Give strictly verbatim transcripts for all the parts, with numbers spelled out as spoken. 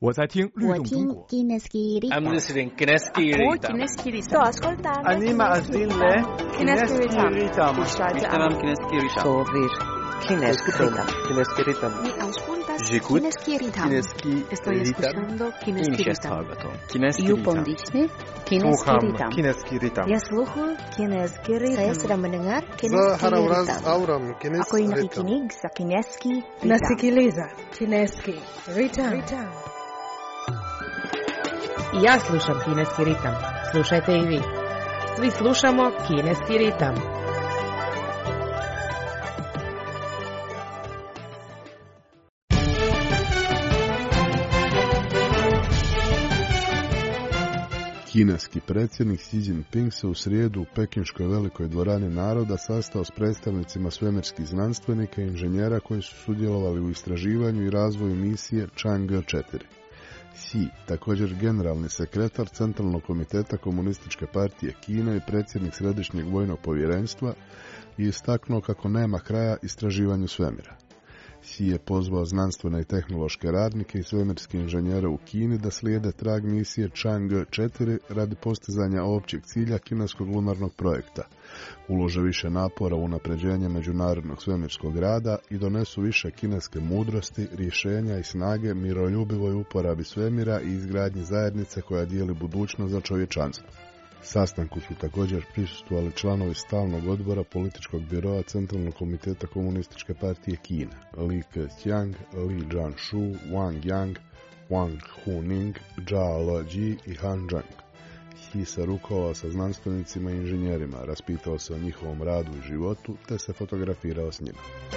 我在听律动中国。 I'm listening Kineski Ritam. Sto ascoltando. Anima Azille Kineski Ritam. Ishtamam Kineski Ritam. Sovir Kineski Ritam. Kineski Ritam. Mi auscultas J'écoute Kineski Ritam. Kineski Estoy escuchando Kineski Ritam. Kineski You Ritam. pondisne Kineski Sluham Ritam. Kineski Ritam. Я слухаю Kineski Ritam. Saya sedang mendengar За Kineski Harawraz Ritam. Auram Ako Kineski yung Ritam. nakikinig sa Kineski Ritam. Nasikiliza Kineski Ritam. I ja slušam kineski ritam. Slušajte i vi. Svi slušamo kineski ritam. Kineski predsjednik Xi Jinping se u srijedu u Pekinškoj velikoj dvorani naroda sastao s predstavnicima svemirskih znanstvenika i inženjera koji su sudjelovali u istraživanju i razvoju misije Chang'e četiri. Xi, također generalni sekretar Centralnog komiteta Komunističke partije Kine i predsjednik Središnjeg vojnog povjerenstva, je istaknuo kako nema kraja istraživanju svemira. Xi je pozvao znanstvene i tehnološke radnike i svemirske inženjere u Kini da slijede trag misije Chang'e četiri radi postizanja općeg cilja kineskog lunarnog projekta, ulože više napora u unapređenje međunarodnog svemirskog rada i donesu više kineske mudrosti, rješenja i snage miroljubivoj uporabi svemira i izgradnji zajednice koja dijeli budućnost za čovječanstvo. Sastanku su također prisustvovali članovi stalnog odbora političkog biroa Centralnog komiteta Komunističke partije Kine, Li Keqiang, Li Jianshu, Wang Yang, Wang Huning, Zhao Leji i Han Zheng. Xi se rukovao sa znanstvenicima i inženjerima, raspitao se o njihovom radu i životu, te se fotografirao s njima.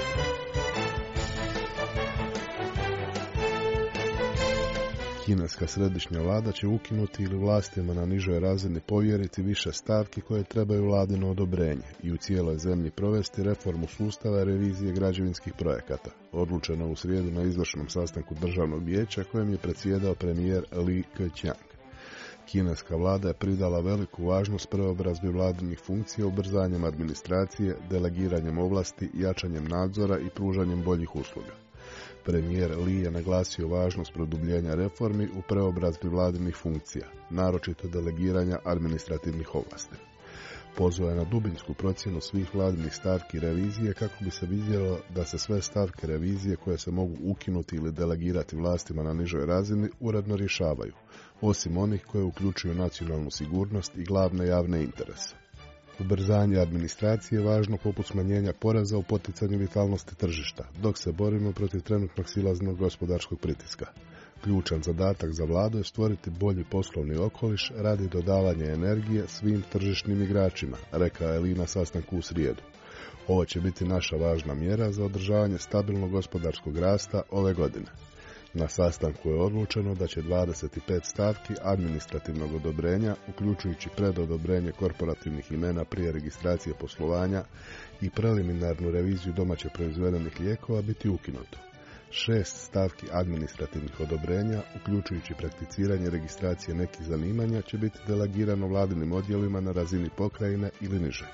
Kineska središnja vlada će ukinuti ili vlastima na nižoj razini povjeriti više stavki koje trebaju vladino odobrenje i u cijeloj zemlji provesti reformu sustava revizije građevinskih projekata, odlučeno u srijedu na izvršnom sastanku državnog vijeća kojem je predsjedao premijer Li Keqiang. Kineska vlada je pridala veliku važnost preobrazbi vladinih funkcija ubrzanjem administracije, delegiranjem ovlasti, jačanjem nadzora i pružanjem boljih usluga. Premijer Li je naglasio važnost produbljenja reformi u preobrazbi vladinih funkcija, naročito delegiranja administrativnih ovlasti. Pozvao je na dubinsku procjenu svih vladinih stavki revizije kako bi se vidjelo da se sve stavke revizije koje se mogu ukinuti ili delegirati vlastima na nižoj razini uredno rješavaju, osim onih koje uključuju nacionalnu sigurnost i glavne javne interese. Ubrzanje administracije je važno poput smanjenja poreza u poticanju vitalnosti tržišta, dok se borimo protiv trenutnog silaznog gospodarskog pritiska. Ključan zadatak za vladu je stvoriti bolji poslovni okoliš radi dodavanja energije svim tržišnim igračima, rekao je Li na sastanku u srijedu. Ovo će biti naša važna mjera za održavanje stabilnog gospodarskog rasta ove godine. Na sastanku je odlučeno da će dvadeset pet stavki administrativnog odobrenja, uključujući predodobrenje korporativnih imena prije registracije poslovanja i preliminarnu reviziju domaće proizvedenih lijekova, biti ukinuto. Šest stavki administrativnih odobrenja, uključujući prakticiranje registracije nekih zanimanja, će biti delegirano vladinim odjelima na razini pokrajine ili niže.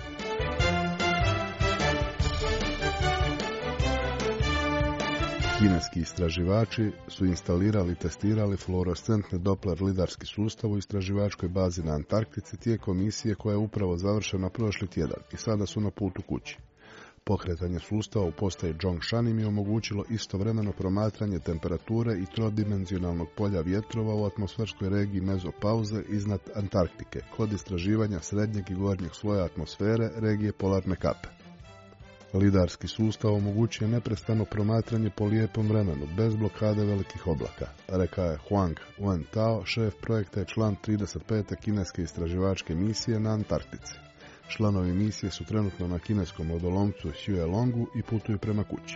Kineski istraživači su instalirali i testirali fluorescentni Doppler lidarski sustav u istraživačkoj bazi na Antarktici tijekom misije koja je upravo završena prošli tjedan i sada su na putu kući. Pokretanje sustava u postaji Zhongshan im je omogućilo istovremeno promatranje temperature i trodimenzionalnog polja vjetrova u atmosferskoj regiji mezopauze iznad Antarktike kod istraživanja srednjeg i gornjeg sloja atmosfere regije polarne kape. Lidarski sustav omogućuje neprestano promatranje po lijepom vremenu, bez blokade velikih oblaka, rekao je Huang Wentao, šef projekta i član trideset pete kineske istraživačke misije na Antarktici. Članovi misije su trenutno na kineskom vodolomcu Huelongu i putuju prema kući.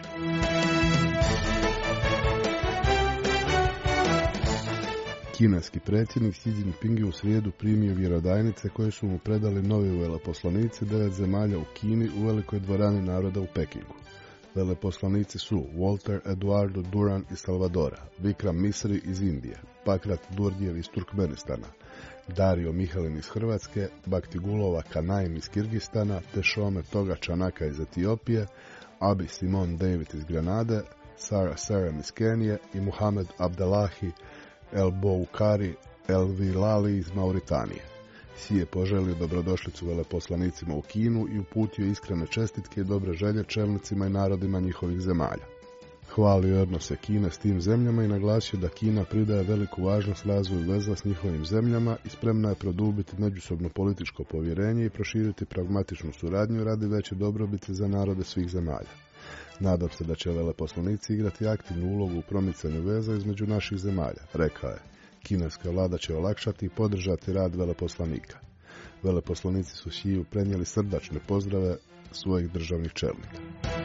Kineski predsjednik Xi Jinping je u srijedu primio vjerodajnice koje su mu predali novi veleposlanici devet zemalja u Kini u velikoj dvorani naroda u Pekingu. Veleposlanici su Walter Eduardo Duran iz Salvadora, Vikram Misri iz Indije, Pakrat Durdijev iz Turkmenistana, Dario Mihalin iz Hrvatske, Baktigulova Kanaim iz Kirgistana, te Šome Toga Čanaka iz Etiopije, Abi Simon David iz Grenade, Sara Serem iz Kenije i Muhammed Abdellahi El Boukari El Vilali iz Mauritanije. Xi je poželio dobrodošlicu veleposlanicima u Kinu i uputio iskrene čestitke i dobre želje čelnicima i narodima njihovih zemalja. Hvalio je odnose Kine s tim zemljama i naglasio da Kina pridaje veliku važnost razvoju veza s njihovim zemljama i spremna je produbiti međusobno političko povjerenje i proširiti pragmatičnu suradnju radi veće dobrobiti za narode svih zemalja. Nadam se da će veleposlanici igrati aktivnu ulogu u promicanju veza između naših zemalja, rekao je. Kineska vlada će olakšati i podržati rad veleposlanika. Veleposlanici su Xiju prenijeli srdačne pozdrave svojih državnih čelnika.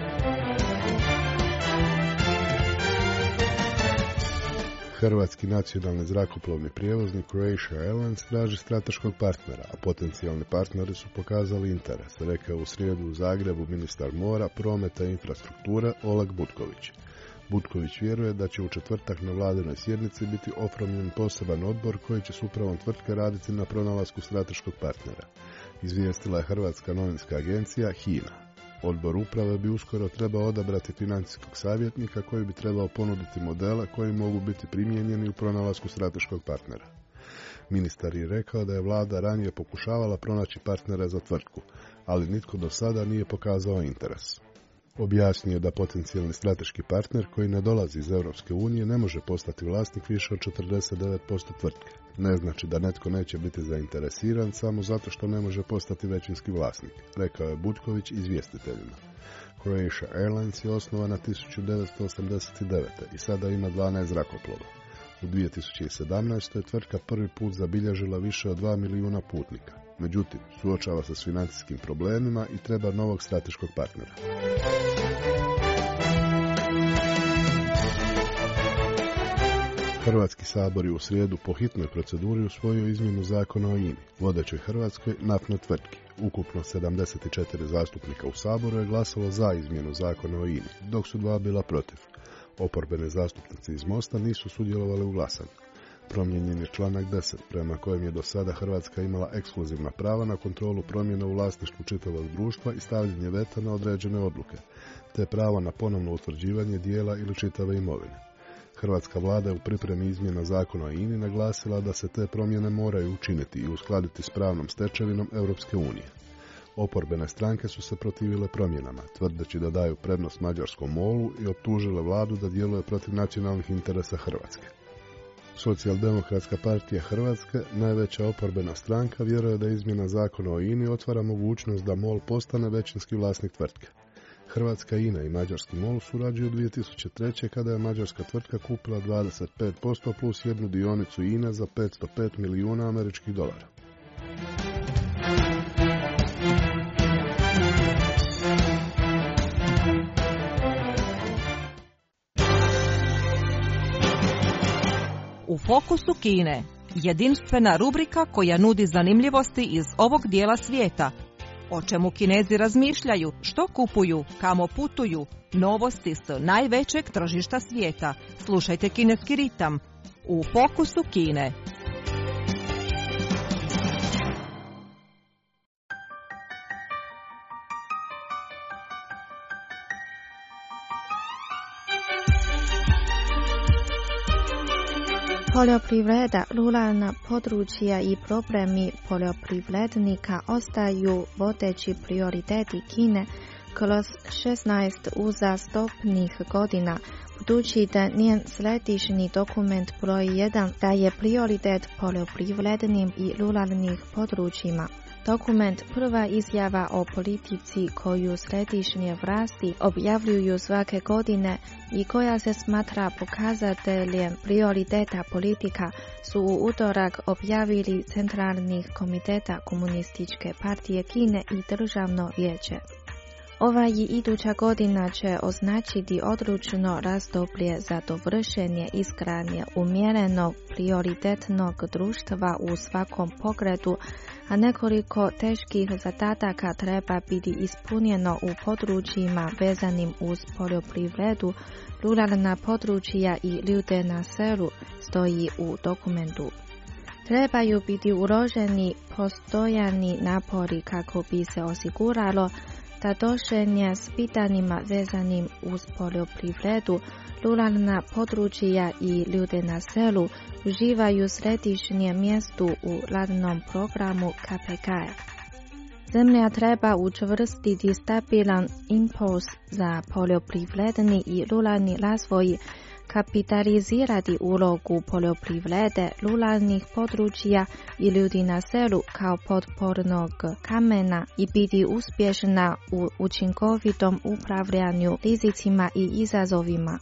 Hrvatski nacionalni zrakoplovni prijevoznik Croatia Airlines traži strateškog partnera, a potencijalni partneri su pokazali interes, rekao u srijedu u Zagrebu ministar mora, prometa i infrastrukture Oleg Butković. Butković vjeruje da će u četvrtak na vladinoj sjednici biti oformljen poseban odbor koji će s upravom tvrtke raditi na pronalasku strateškog partnera, izvijestila je Hrvatska novinska agencija HINA. Odbor uprave bi uskoro trebao odabrati financijskog savjetnika koji bi trebao ponuditi modele koji mogu biti primijenjeni u pronalasku strateškog partnera. Ministar je rekao da je vlada ranije pokušavala pronaći partnera za tvrtku, ali nitko do sada nije pokazao interes. Objasnio je da potencijalni strateški partner koji ne dolazi iz Europske unije ne može postati vlasnik više od četrdeset devet posto tvrtke. Ne znači da netko neće biti zainteresiran samo zato što ne može postati većinski vlasnik, rekao je Butković izvjestiteljima. Croatia Airlines je osnovana tisuću devetsto osamdeset devete. i sada ima dvanaest zrakoplova. U dvije tisuće sedamnaestoj. tvrtka prvi put zabilježila više od dva milijuna putnika. Međutim, suočava se s financijskim problemima i treba novog strateškog partnera. Hrvatski sabor je u srijedu po hitnoj proceduri usvojio izmjenu zakona o I N A, vodećoj hrvatskoj naftnoj tvrtki. Ukupno sedamdeset četiri zastupnika u saboru je glasalo za izmjenu zakona o I N A, dok su dva bila protiv. Oporbene zastupnici iz Mosta nisu sudjelovali u glasanju. Promijenjen je članak deset, prema kojem je do sada Hrvatska imala ekskluzivna prava na kontrolu promjena u vlasništvu čitavog društva i stavljanje veta na određene odluke, te pravo na ponovno utvrđivanje dijela ili čitave imovine. Hrvatska vlada je u pripremi izmjena zakona o I N A naglasila da se te promjene moraju učiniti i uskladiti s pravnom stečevinom Europske unije. Oporbene stranke su se protivile promjenama, tvrdeći da daju prednost mađarskom molu i optužile vladu da djeluje protiv nacionalnih interesa Hrvatske. Socijaldemokratska partija Hrvatske, najveća oporbena stranka, vjeruje da izmjena zakona o I N A otvara mogućnost da MOL postane većinski vlasnik tvrtke. Hrvatska I N A i mađarski MOL surađuju dvije tisuće treće. kada je mađarska tvrtka kupila dvadeset pet posto plus jednu dionicu I N A za petsto pet milijuna američkih dolara. U fokusu Kine, jedinstvena rubrika koja nudi zanimljivosti iz ovog dijela svijeta. O čemu Kinezi razmišljaju, što kupuju, kamo putuju, novosti s najvećeg tržišta svijeta. Slušajte Kineski ritam u fokusu Kine. Poljoprivreda, ruralna područja i problemi poljoprivrednika ostaju vodeći prioriteti Kine kroz šesnaest uzastopnih godina, budući da njen središnji dokument broj jedan daje prioritet poljoprivrednim i ruralnim područjima. Dokument prva izjava o politici koju središnje vlasti objavljuju svake godine i koja se smatra pokazateljem prioriteta politika su u utorak objavili Centralnih komiteta Komunističke partije Kine i Državno vijeće. Ova i iduća godina će označiti odlučno razdoblje za dovršenje izgradnje umjerenog prioritetnog društva u svakom pogledu, a nekoliko teških zadataka treba biti ispunjeno u područjima vezanim uz poljoprivredu, ruralna područja i ljude na selu, stoji u dokumentu. Trebaju biti uloženi postojani napori kako bi se osiguralo stadošenje s pitanjima vezanim uz poljoprivredu, ruralna područja i ljude na selu uživaju središnje mjesto u radnom programu K P K-a. Zemlja treba učvrstiti stabilan impuls za poljoprivredni i ruralni razvoj, kapitalizirati ulogu poljoprivrede, ruralnih područja i ljudi na selu kao potpornog kamena i biti uspješna u učinkovitom upravljanju rizicima i izazovima.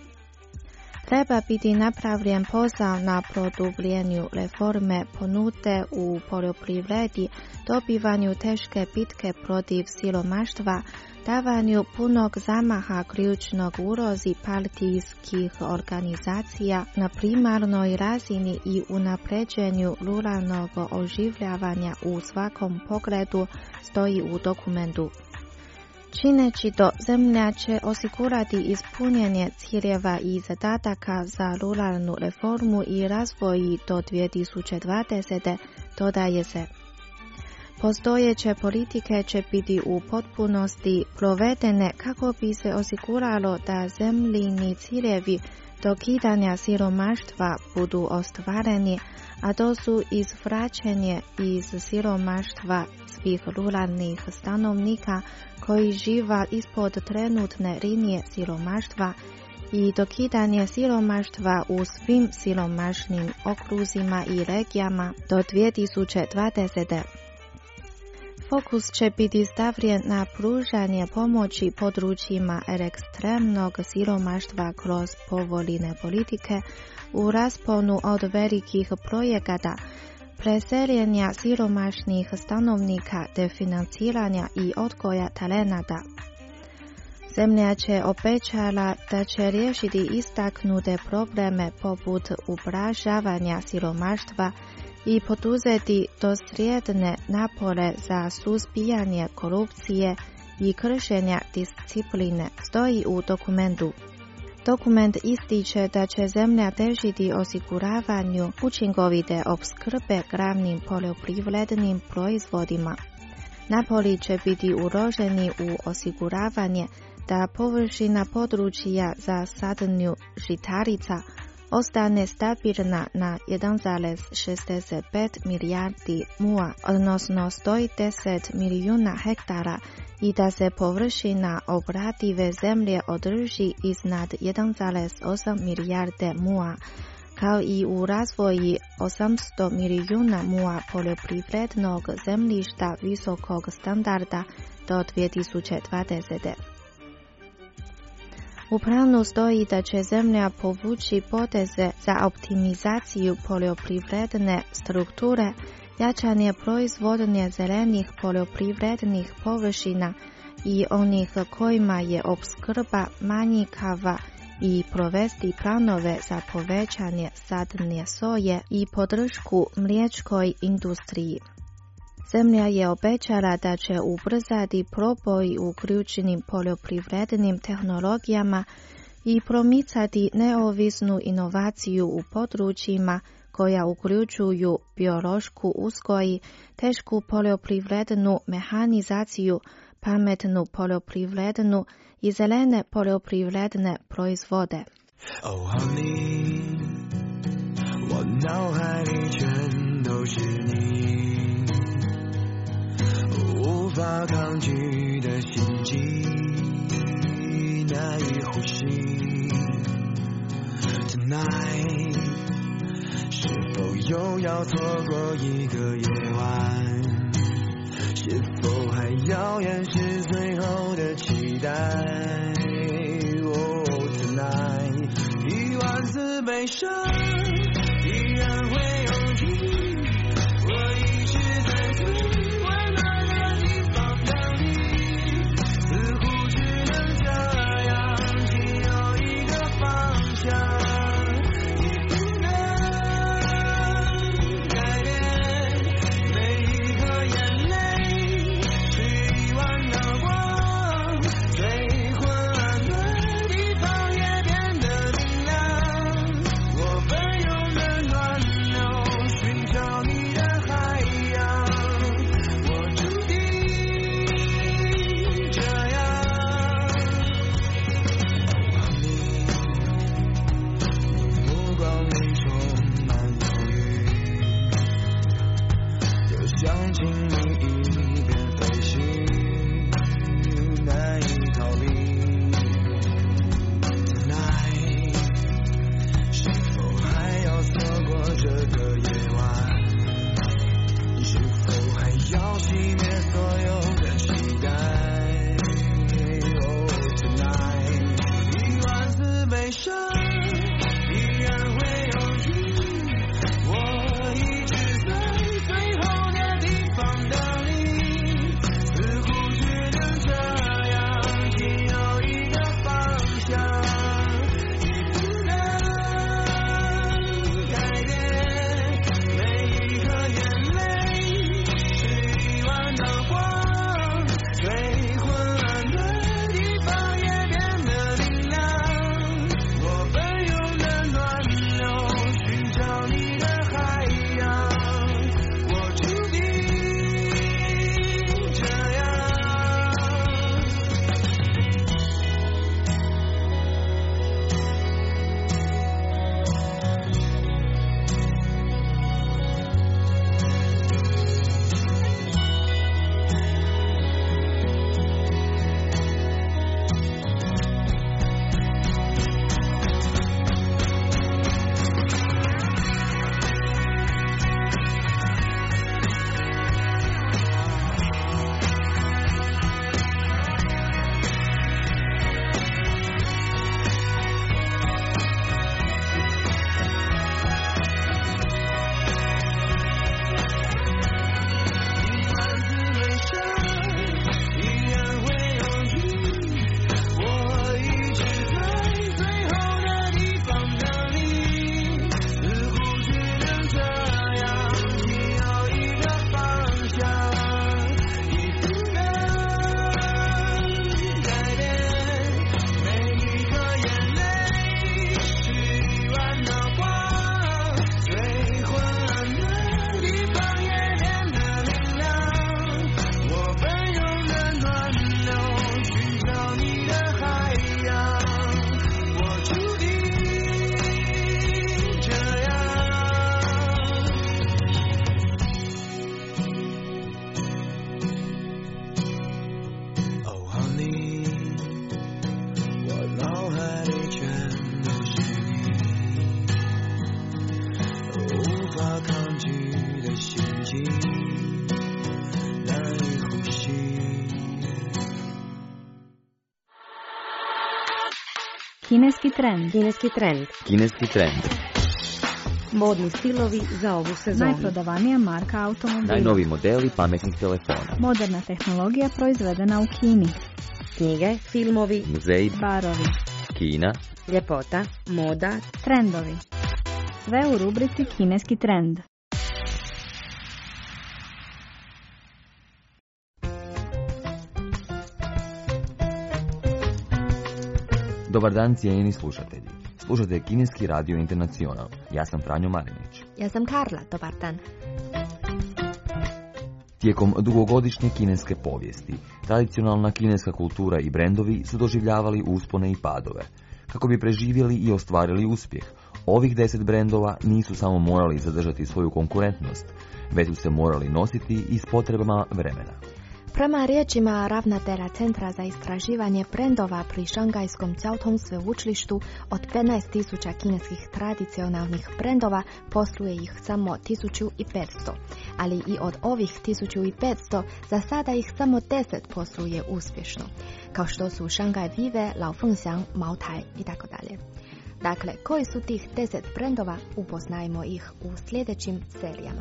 Treba biti napravljen posao na produbljenju reforme ponude u poljoprivredi, dobivanju teške bitke protiv siromaštva, davanju punog zamaha ključnog ulozi partijskih organizacija na primarnoj razini i unapređenju ruralnog oživljavanja u svakom pogledu stoji u dokumentu. Čineći to, zemlja će osigurati ispunjenje ciljeva i zadataka za ruralnu reformu i razvoj do dvije tisuće dvadesete. Dodaje se. Postojeće politike će biti u potpunosti provedene kako bi se osiguralo da zemljini ciljevi dokidanja siromaštva budu ostvareni, a to su izvraćanje iz siromaštva svih ruralnih stanovnika koji žive ispod trenutne linije siromaštva i dokidanje siromaštva u svim siromašnim okruzima i regijama do dvije tisuće dvadesete. Fokus će biti stavljen na pružanje pomoći područjima ekstremnog siromaštva kroz povoljne politike u rasponu od velikih projekata, preseljenja siromašnih stanovnika te financiranja i odgoja talenata. Zemlja će obećala da će riješiti istaknute probleme poput ublažavanja siromaštva i poduzeti dosljedne napore za suzbijanje korupcije i kršenja discipline, stoji u dokumentu. Dokument ističe da će zemlja težiti osiguravanju učinkovite opskrbe glavnim poljoprivrednim proizvodima. Napori će biti uloženi u osiguravanje da površina područja za sadnju žitarica ostane stabilna na jedan zarez šezdeset pet milijardi mua, odnosno sto deset milijuna hektara, i da se površina obradive zemlje održi iznad jedan zarez osam milijarde mua, kao i u razvoji osamsto milijuna mua poljoprivrednog zemljišta visokog standarda do dvije tisuće dvadesete. U planu stoji da će zemlja povući poteze za optimizaciju poljoprivredne strukture, jačanje proizvodnje zelenih poljoprivrednih površina i onih kojima je opskrba manjkava i provesti planove za povećanje sadnje soje i podršku mliječkoj industriji. Zemlja je obećala da će ubrzati proboj u ključnim poljoprivrednim tehnologijama i promicati neovisnu inovaciju u područjima koja uključuju biološku uzgoj, tešku poljoprivrednu mehanizaciju, pametnu poljoprivrednu i zelene poljoprivredne proizvode. Oh honey, 我脑海里全都是你，无法抗拒的心悸，难以呼吸。Tonight， 是否又要错过一个夜晚？是否还遥远是最后的期待？哦 ，Tonight， 一万次悲伤依然会有你，我一直在最温暖的地方等你，似乎只能这样，只有一个方向。 Kineski trend. Kineski trend. Kineski trend. Modni stilovi za ovu sezonu. Najprodavanija marka automobila. Najnoviji modeli pametnih telefona. Moderna tehnologija proizvedena u Kini. Knjige, filmovi, muzeji, barovi, Kina, ljepota, moda, trendovi. Sve u rubrici Kineski trend. Dobar dan, cijenjeni slušatelji. Slušate Kineski radio Internacional. Ja sam Franjo Marinić. Ja sam Karla, dobar dan. Tijekom dugogodišnje kineske povijesti, tradicionalna kineska kultura i brendovi su doživljavali uspone i padove. Kako bi preživjeli i ostvarili uspjeh, ovih deset brendova nisu samo morali zadržati svoju konkurentnost, već su se morali nositi i s potrebama vremena. Prema riječima ravnatelja Centra za istraživanje brendova pri Šangajskom Jiaotong sveučilištu, od petnaest tisuća kineskih tradicionalnih brendova posluje ih samo tisuću petsto, ali i od ovih tisuću petsto za sada ih samo deset posluje uspješno, kao što su Shanghai Vive, Lao Fengxiang, Mao Tai i tako dalje. Dakle, koji su tih deset brendova, upoznajmo ih u sljedećim serijama.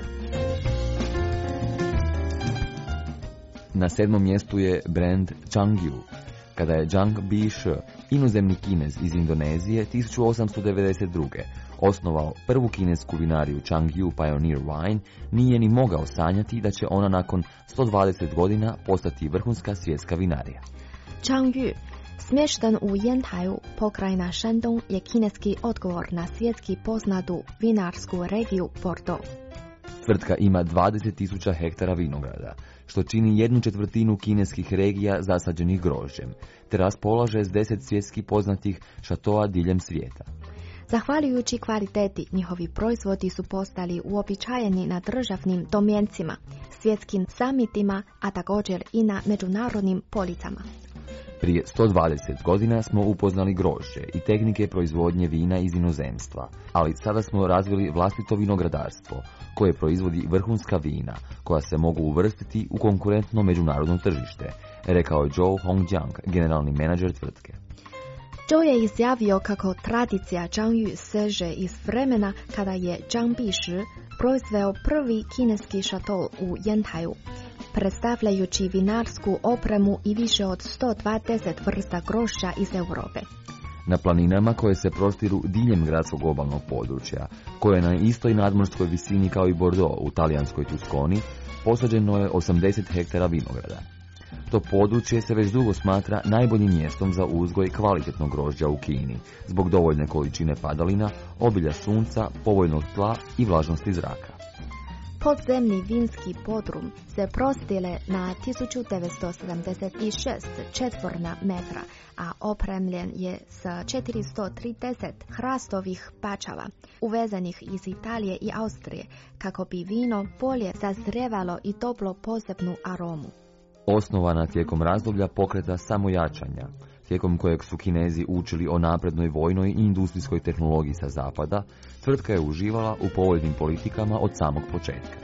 Na sedmom mjestu je brand Changyu. Kada je Zhang Bishi, inozemni Kinez iz Indonezije, tisuću osamsto devedeset druge osnovao prvu kinesku vinariju Changyu Pioneer Wine, nije ni mogao sanjati da će ona nakon sto dvadeset godina postati vrhunska svjetska vinarija. Changyu, smješten u Yantaju, pokrajina Shandong, je kineski odgovor na svjetski poznatu vinarsku regiju Bordeaux. Tvrtka ima dvadeset tisuća hektara vinograda, što čini jednu četvrtinu kineskih regija zasađenih grožđem, te raspolaže s deset svjetski poznatih šatoa diljem svijeta. Zahvaljujući kvaliteti, njihovi proizvodi su postali uobičajeni na državnim domjencima, svjetskim samitima, a također i na međunarodnim policama. Prije sto dvadeset godina smo upoznali grožđe i tehnike proizvodnje vina iz inozemstva, ali sada smo razvili vlastito vinogradarstvo, koje proizvodi vrhunska vina, koja se mogu uvrstiti u konkurentno međunarodno tržište, rekao je Zhou Hongjiang, generalni menadžer tvrtke. Zhou je izjavio kako tradicija Changyu seže iz vremena kada je Zhang Bishi proizveo prvi kineski šatol u Yantaju, predstavljajući vinarsku opremu i više od sto dvadeset vrsta grožđa iz Europe. Na planinama koje se prostiru diljem gradskog obalnog područja, koje je na istoj nadmorskoj visini kao i Bordeaux u talijanskoj Tuskoni, posađeno je osamdeset hektara vinograda. To područje se već dugo smatra najboljim mjestom za uzgoj kvalitetnog grožđa u Kini, zbog dovoljne količine padalina, obilja sunca, povoljnog tla i vlažnosti zraka. Podzemni vinski podrum se prostire na tisuću devetsto sedamdeset šest četvorna metra, a opremljen je sa četiristo trideset hrastovih pačava, uvezenih iz Italije i Austrije, kako bi vino bolje sazrijevalo i dobilo posebnu aromu. Osnovana tijekom razdoblja pokreta samojačanja, tijekom kojeg su Kinezi učili o naprednoj vojnoj i industrijskoj tehnologiji sa zapada, tvrtka je uživala u povoljnim politikama od samog početka.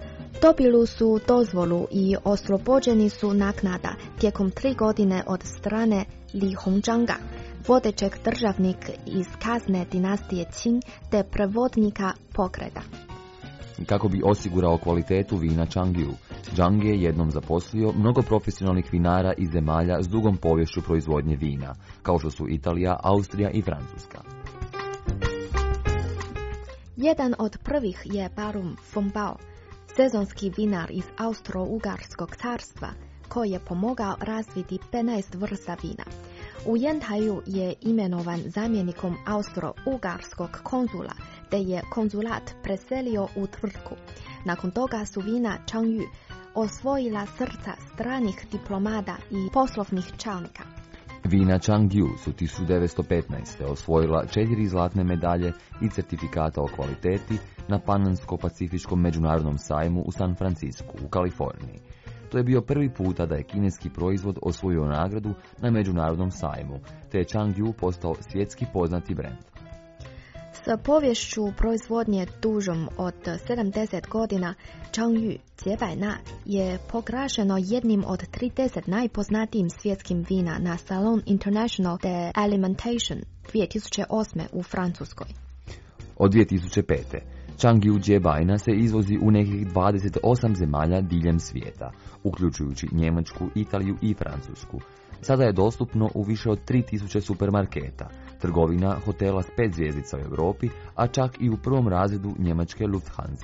Dobili su dozvolu i oslobođeni su naknada tijekom tri godine od strane Li Hongzhanga, vodećeg državnika iz kasne dinastije Qing te prevodnika pokreta. Kako bi osigurao kvalitetu vina Changyu, Zhang je jednom zaposlio mnogo profesionalnih vinara iz zemalja s dugom poviješću proizvodnje vina, kao što su Italija, Austrija i Francuska. Jedan od prvih je Barum Fongbao, sezonski vinar iz Austro-Ugarskog carstva, koji je pomogao razviti petnaest vrsta vina. U Yantaju je imenovan zamjenikom Austro-Ugarskog konzula, te je konzulat preselio u tvrtku. Nakon toga su vina Changyu osvojila srca stranih diplomata i poslovnih čelnika. Vina Changyu su tisuću devetsto petnaeste. osvojila četiri zlatne medalje i certifikata o kvaliteti na Panamsko-pacifičkom međunarodnom sajmu u San Francisku, u Kaliforniji. To je bio prvi puta da je kineski proizvod osvojio nagradu na međunarodnom sajmu, te je Changyu postao svjetski poznati brend. S povješću proizvodnje dužom od sedamdeset godina, Changyu Jiebaina je pograšeno jednim od trideset najpoznatijim svjetskim vina na Salon International de Alimentation dvije tisuće osme. u Francuskoj. Od dvije tisuće pete. Changyu džebajna se izvozi u nekih dvadeset osam zemalja diljem svijeta, uključujući Njemačku, Italiju i Francusku. Sada je dostupno u više od tri tisuće supermarketa, trgovina, hotela s pet zvjezdica u Europi, a čak i u prvom razredu njemačke Lufthansa.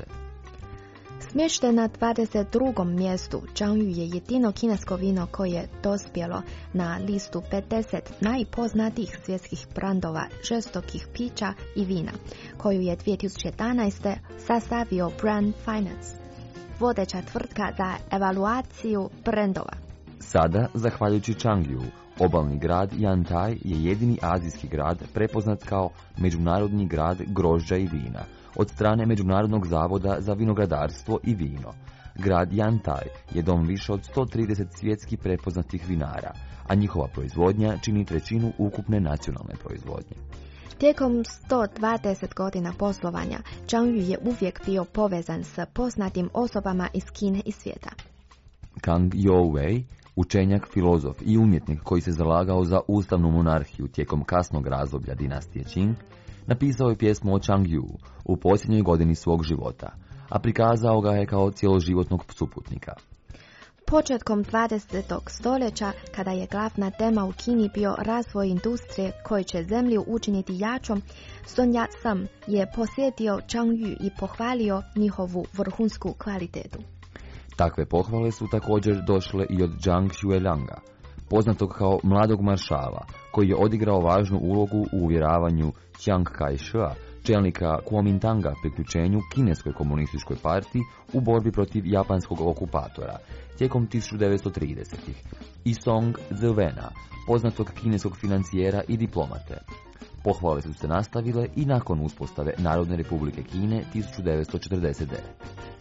Smješten na dvadeset drugom mjestu, Changyu je jedino kinesko vino koje je dospjelo na listu pedeset najpoznatijih svjetskih brandova žestokih pića i vina, koju je dvije tisuće jedanaeste. sastavio Brand Finance, vodeća tvrtka za evaluaciju brandova. Sada, zahvaljujući Changyu, obalni grad Yantai je jedini azijski grad prepoznat kao međunarodni grad grožđa i vina od strane Međunarodnog zavoda za vinogradarstvo i vino. Grad Yantai je dom više od sto trideset svjetski prepoznatih vinara, a njihova proizvodnja čini trećinu ukupne nacionalne proizvodnje. Tijekom sto dvadeset godina poslovanja, Changyu je uvijek bio povezan s poznatim osobama iz Kine i svijeta. Kang Youwei, učenjak, filozof i umjetnik koji se zalagao za ustavnu monarhiju tijekom kasnog razdoblja dinastije Qing, napisao je pjesmu o Changyu u posljednjoj godini svog života, a prikazao ga je kao cjeloživotnog suputnika. Početkom dvadesetog stoljeća, kada je glavna tema u Kini bio razvoj industrije koji će zemlju učiniti jačom, Sun Yat-sen je posjetio Changyu i pohvalio njihovu vrhunsku kvalitetu. Takve pohvale su također došle i od Zhang Xuelianga, poznatog kao mladog maršala, koji je odigrao važnu ulogu u uvjeravanju Chiang Kai-sheka, čelnika Kuomintanga, priključenju kineskoj komunističkoj partiji u borbi protiv japanskog okupatora tijekom tisuću devetsto tridesetih, i Song Zhevena, poznatog kineskog financijera i diplomate. Pohvale su se nastavile i nakon uspostave Narodne republike Kine tisuću devetsto četrdeset devete.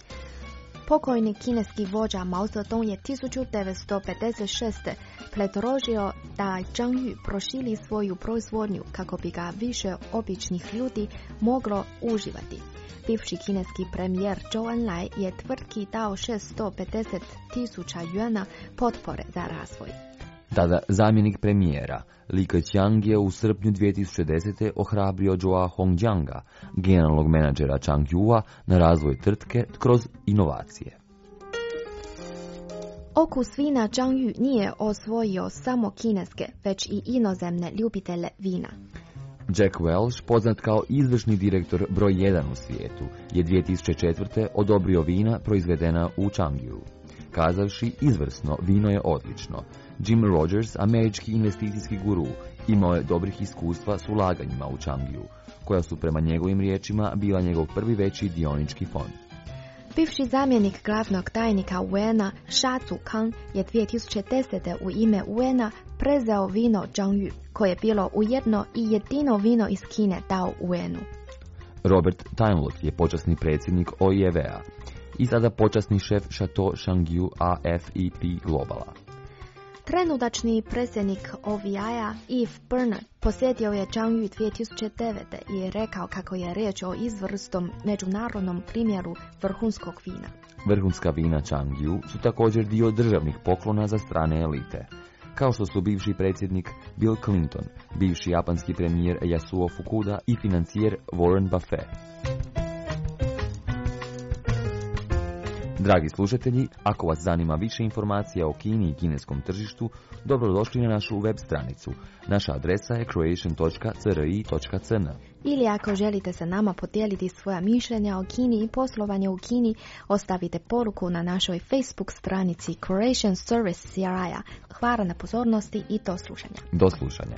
Pokojni kineski vođa Mao Zedong je tisuću devetsto pedeset šeste. predložio da Changyu proširi svoju proizvodnju kako bi ga više običnih ljudi moglo uživati. Bivši kineski premijer Zhou Enlai je tvrtki dao šesto pedeset tisuća juana potpore za razvoj. Tada zamjenik premijera Li Keqiang je u srpnju dvije tisuće desete. ohrabrio Zhou Hongjianga, generalnog menadžera Changyua, na razvoj tvrtke kroz inovacije. Okus vina Changyu nije osvojio samo kineske, već i inozemne ljubitelje vina. Jack Welch, poznat kao izvršni direktor broj jedan u svijetu, je dvije tisuće četvrte. odobrio vina proizvedena u Changyu, kazavši izvrsno, vino je odlično. Jim Rogers, američki investicijski guru, imao je dobrih iskustva s ulaganjima u Changyu, koja su prema njegovim riječima bila njegov prvi veći dionički fond. Bivši zamjenik glavnog tajnika U N-a Sha Zukang je dvije tisuće desete. u ime U N-a prezeo vino Changyu, koje je bilo ujedno i jedino vino iz Kine dao U N-u. Robert Timlock je počasni predsjednik O I E V-a i sada počasni šef Chateau Changyu A F E P Globala. Trenutačni predsjednik O V I-a Yves Bernard posjetio je Changyu dvije tisuće devete. i rekao kako je riječ o izvrsnom međunarodnom primjeru vrhunskog vina. Vrhunska vina Changyu su također dio državnih poklona za strane elite, kao što su bivši predsjednik Bill Clinton, bivši japanski premijer Yasuo Fukuda i financijer Warren Buffett. Dragi slušatelji, ako vas zanima više informacija o Kini i kineskom tržištu, dobrodošli na našu web stranicu. Naša adresa je croatian dot c r i dot c n. Ili ako želite sa nama podijeliti svoja mišljenja o Kini i poslovanje u Kini, ostavite poruku na našoj Facebook stranici Croatian Service C R I-a. Hvala na pozornosti i do slušanja. Do slušanja.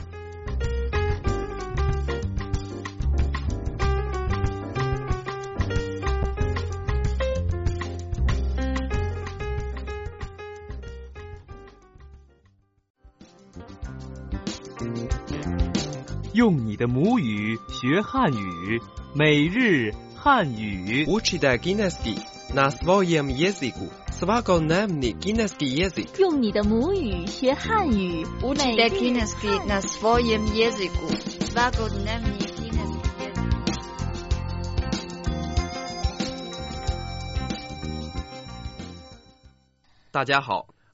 用你的母语学汉语，每日汉语。 Učite kineski na svojem jeziku. Svakodnevni kineski jezik. 用你的母语学汉语。 Učite kineski na svojem jeziku. Svakodnevni kineski jezik. 大家好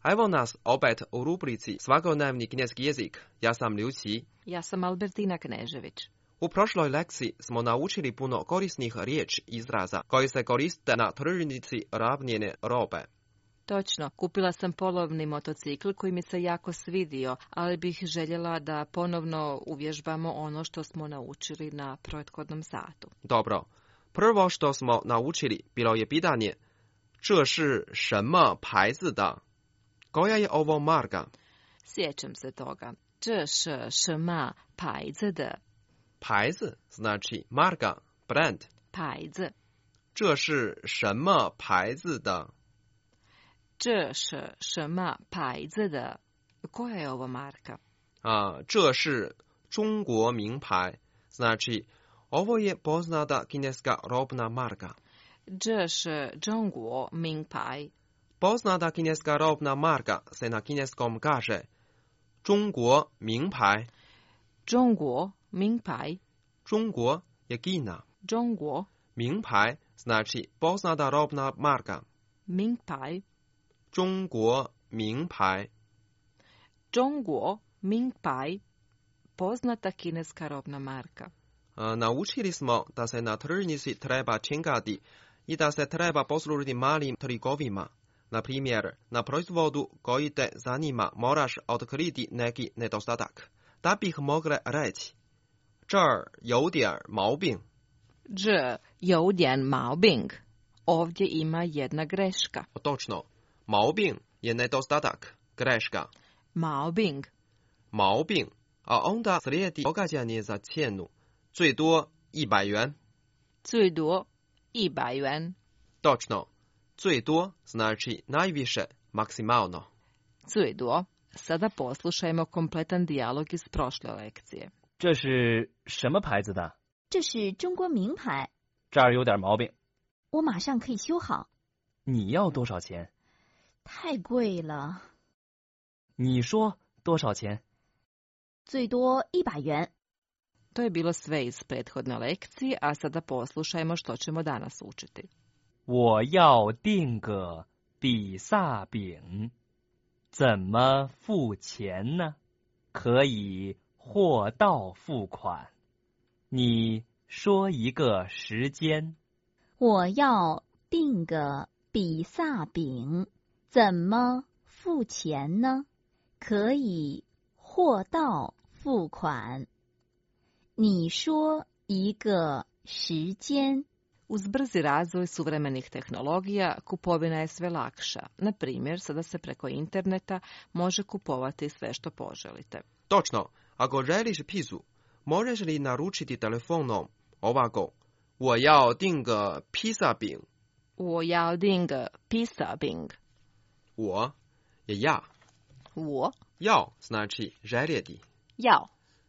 Evo nas opet u rubrici Svakodnevni kineski jezik. Ja sam Ljuci. Ja sam Albertina Knežević. U prošloj lekciji smo naučili puno korisnih riječi i izraza koji se koriste na tržnici ravnjene robe. Točno, kupila sam polovni motocikl koji mi se jako svidio, ali bih željela da ponovno uvježbamo ono što smo naučili na prethodnom satu. Dobro, prvo što smo naučili bilo je pitanje 这是什么牌子的? Koja je ovo marka? Sjećam se toga. 这是什么牌子的? 牌子 znači marka, brand. 牌子。 这是什么牌子的? 这是什么牌子的? Koja je ovo marka? A, 这是中国名牌, znači ovo je poznata kineska robna marka. 这是中国名牌. Poznata kineska robna marka se na kineskom kaže 中国名牌. 中国名牌. 中国je Kina. 中国. 名牌 znači poznata robna marka. 名牌. 中国名牌. 中国名牌. Poznata kineska robna marka. A, naučili smo da se na tržnici treba čekati i da se treba poslužiti malim trikovima. Na primjer, na proizvodu koji te zanima moraš otkriti neki nedostatak. Da bih mogla reći 这儿有点毛病. 这有点毛病. Ovdje ima jedna greška. Točno. 毛病 je nedostatak, greška. 毛病. 毛病. A onda slijedi događanje za cijenu. 最多一百元. 最多一百元. Točno. 最多 znači najviše, maksimalno. 最多. Sada poslušajmo kompletan dijalog iz prošle lekcije. 这是什么牌子的？ 这是中国名牌。 这儿有点毛病。 我马上可以修好。 你要多少钱？ 太贵了。 你说多少钱？ 最多一百元。 To je bilo sve iz prethodne lekcije, a sada poslušajmo što ćemo danas učiti. 我要订个比萨饼，怎么付钱呢？可以货到付款。你说一个时间。 我要订个比萨饼，怎么付钱呢？可以货到付款。你说一个时间。 Uz brzi razvoj suvremenih tehnologija, kupovina je sve lakša. Na primjer, sada se preko interneta može kupovati sve što poželite. Točno. Ako želiš pizu, možeš li naručiti telefonom ovako 我要订个披萨饼。 我要订个披萨饼。 我 je ja. 我要 znači željeti. 要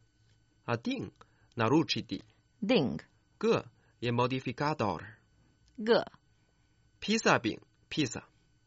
a ding naručiti. Ding. G je modifikator. G. Pizza饼 pizza.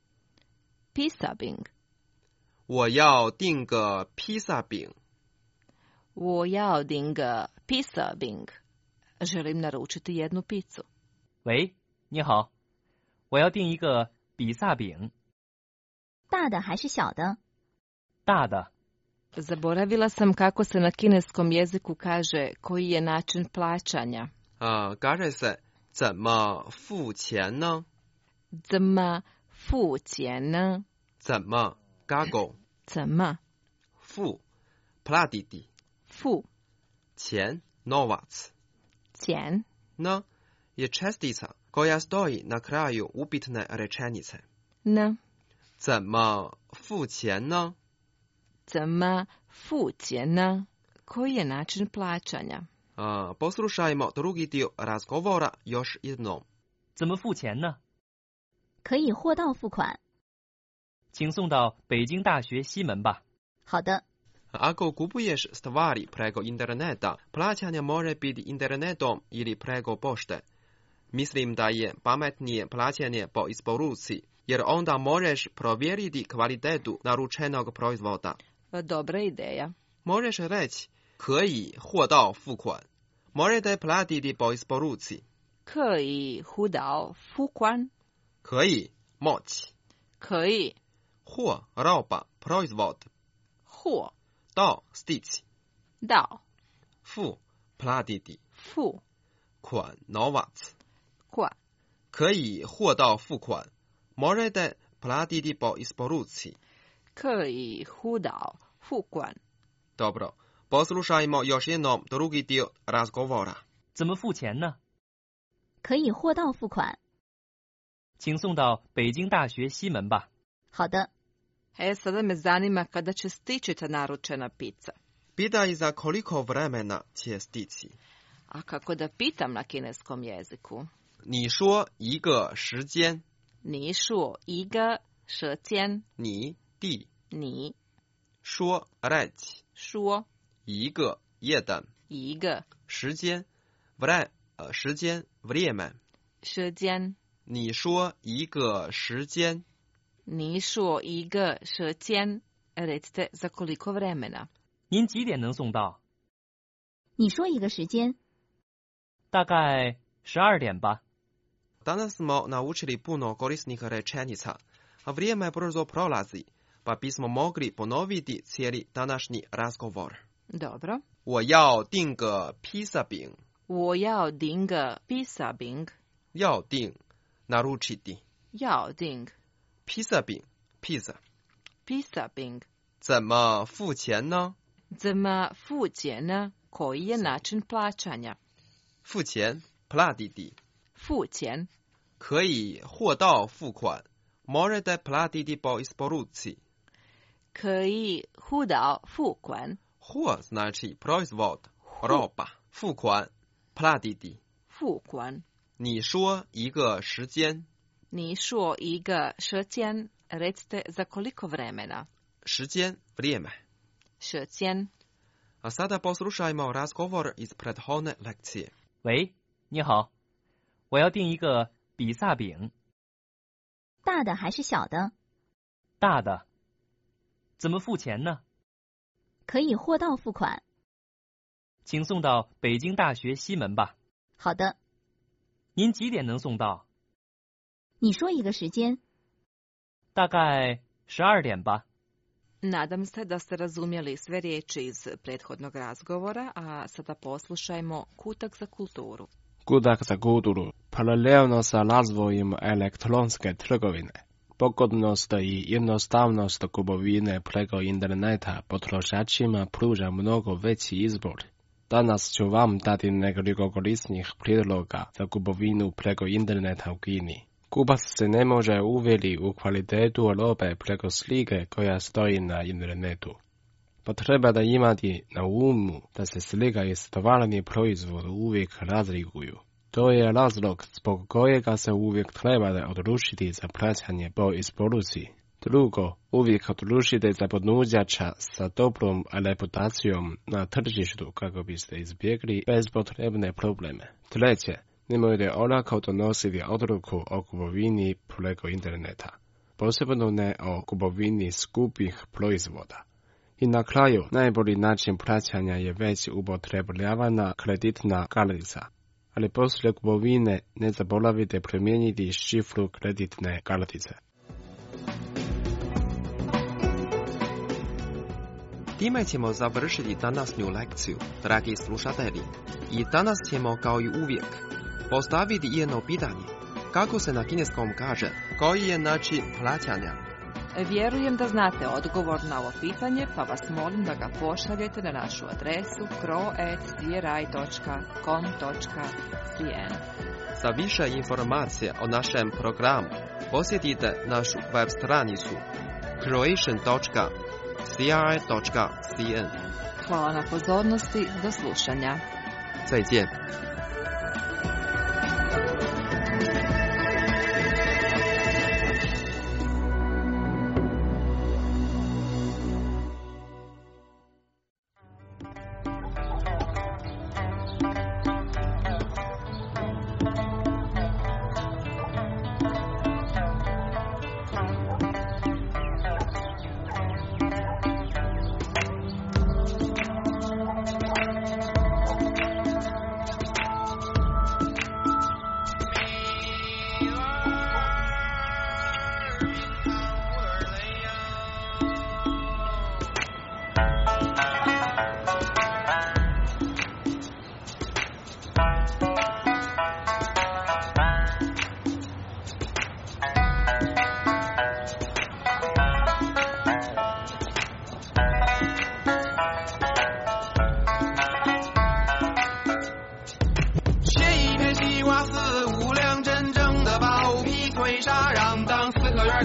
Pizza饼。 我要订个披萨饼。 我要订个披萨饼。Želim naručiti jednu picu. 喂，你好，我要订一个比萨饼。 大的还是小的？ 大的。 Zaboravila sam kako se na kineskom jeziku kaže koji je način plaćanja. A, kaže se 怎么付钱呢？ 怎么付钱呢？ 怎么 kako？ 怎么？ 付 platiti。 付钱 novac。 钱 n je čestica koja stoji na kraju upitne rečenice. n 怎么付钱呢？ 怎么付钱呢？ Koji je način plaćanja? A, poslušajmo drugi dio razgovora još jednom. 怎么付钱呢？ 可以货到付款。 请送到北京大学西门吧。 好的。 Ako kupuješ stvari preko interneta, plaćanje može biti internetom ili preko pošte. Mislim da je pametnije plaćanje po isporuci, jer onda možeš provjeriti kvalitetu naručenog proizvoda. Dobra ideja. Možeš reći 可以货到付款. Možete platiti po isporuci. 可以货到付款. 可以 moći. 可以货, roba, proizvod. Ho. Dao, stići. Dao. Fu, platiti. Fu. 款, novac. 款. 可以货到付款. Možete platiti po isporuci. 可以货到付款. Dobro, poslušajmo još jednom drugi dio razgovora. 怎么付钱呢？ 可以货到付款。 请送到北京大学西门吧。 好的。 E, sada me zanima kada će stići ta naručena pizza. Pitaj za koliko vremena će stići. A kako da pitam na kineskom jeziku? 你说一个时间。 你说一个时间。 你地。 你。 说 reći. 说。 一个 jedan. 一个。 时间 vre, 呃时间 время. 时间。 你说一个时间。 你说一个时间。Recite za koliko vremena. 您几点能送到？ 你说一个时间。 大概十二点吧。 Danas smo naučili puno korisnih rečenica, a vrijeme brzo prolazi, pa bismo mogli ponoviti cijeli današnji razgovor. Dobro. 我要订个披萨饼。 我要订个披萨饼。 要订 naručiti. 要订披萨饼 pizza. 披萨饼。 怎么付钱呢？ 怎么付钱呢？ Koji je način plaćanja? 付钱 platiti. 付钱。 可以货到付款。Možete platiti po isporuci. 可以货到付款。 货 znači proizvod, roba. 付款 platiti. 付款。 你说一个时间。 你说一个时间。Recite za koliko vremena. 时间 vrijeme. 时间。 A sada poslušajmo razgovor iz prethodne lekcije. 喂，你好，我要订一个比萨饼。 大的还是小的？ 大的。怎么付钱呢？ 可以货到付款。 请送到北京大学西门吧。 好的。 您几点能送到？ 你说一个时间。 大概十二点吧。 Nadam se da ste razumjeli sve riječi iz prethodnog razgovora, a sada poslušajmo kutak za kulturu. Kutak za kulturu. Paralelno sa razvojem elektronske trgovine, pogodnost i jednostavnost kupovine preko interneta potrošačima pruža mnogo veći izbor. Danas ću vam dati nekoliko korisnih prijedloga za kupovinu preko interneta u Kini. Kupac se ne može uvjeriti u kvalitetu robe preko slike koja stoji na internetu. Potreba da imati na umu da se slika i stvarni proizvod uvijek razlikuju. To je razlog zbog kojega se uvijek treba odlučiti za plaćanje po isporuci. Drugo, uvijek odlučite za ponuđača sa dobrom reputacijom na tržištu kako biste izbjegli bezpotrebne probleme. Treće, nemojte olako donositi odluku o kupovini preko interneta, posebno ne o kupovini skupih proizvoda. I na kraju, najbolji način plaćanja je već upotrebljavana kreditna kartica, ali poslije kupovine ne zaboravite promijeniti šifru kreditne kartice. Time ćemo završiti današnju lekciju, dragi slušatelji. I danas ćemo, kao i uvijek, postaviti jedno pitanje. Kako se na kineskom kaže, koji je način plaćanja? Vjerujem da znate odgovor na ovo pitanje, pa vas molim da ga pošaljete na našu adresu kro at c r i dot com dot c n. Za više informacije o našem programu posjetite našu web stranicu croatian dot c r i dot c n. Hvala na pozornosti, do slušanja. 再见。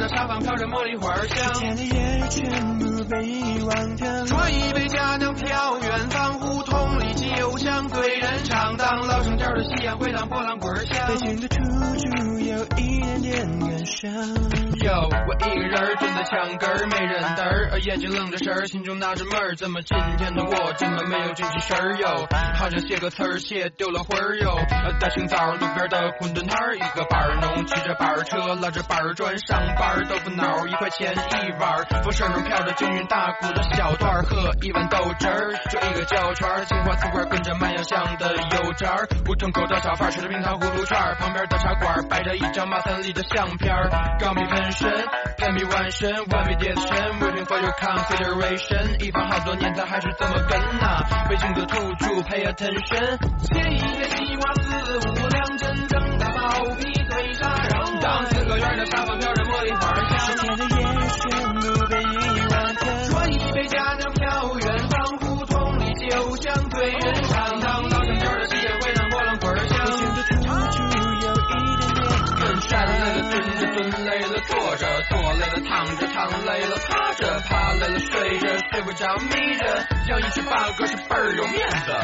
的沙发飘着茉莉花香， 天的夜全部被遗忘掉。 说一杯佳酿飘远方，胡同里酒香对人唱，当老城调的夕阳回荡波浪滚响。 北京的土著有一点点感伤。 有我一个人蹲在墙根儿，没人嘚儿，眼睛愣着神儿，心中纳着闷儿，怎么今天的我这么没有精气神儿哟？好像写个词儿写丢了魂儿哟。大清早路边的馄饨摊儿，一个板儿农骑着板儿车，拉着板儿砖上班，豆腐脑一块钱一碗，风声中飘着京韵大鼓的小段儿，喝一碗豆汁儿，就一个胶圈儿，青花瓷罐跟着慢洋香的油渣儿，胡同口的小贩吃着冰糖葫芦串儿，旁边的茶馆摆着一张马三立的相片儿，钢笔喷身，pen笔弯身，完美叠身 ，waiting for your consideration， 一放好多年咱还是这么跟呐，北京的土著 pay attention， 切一个西瓜四五两，真正的毛皮最杀人，当四合院的沙发飘着茉莉花香， 天的夜全部被遗忘掉。 说一杯佳酿飘远方，胡同里酒香对人唱，当老城调的夕阳回荡波浪滚响。 北京的土著有一点点跟站累了蹲着，蹲累了坐着，坐累了躺着，躺累了趴着，趴累了睡着，睡不着眯着，要一起八个是倍儿有面子。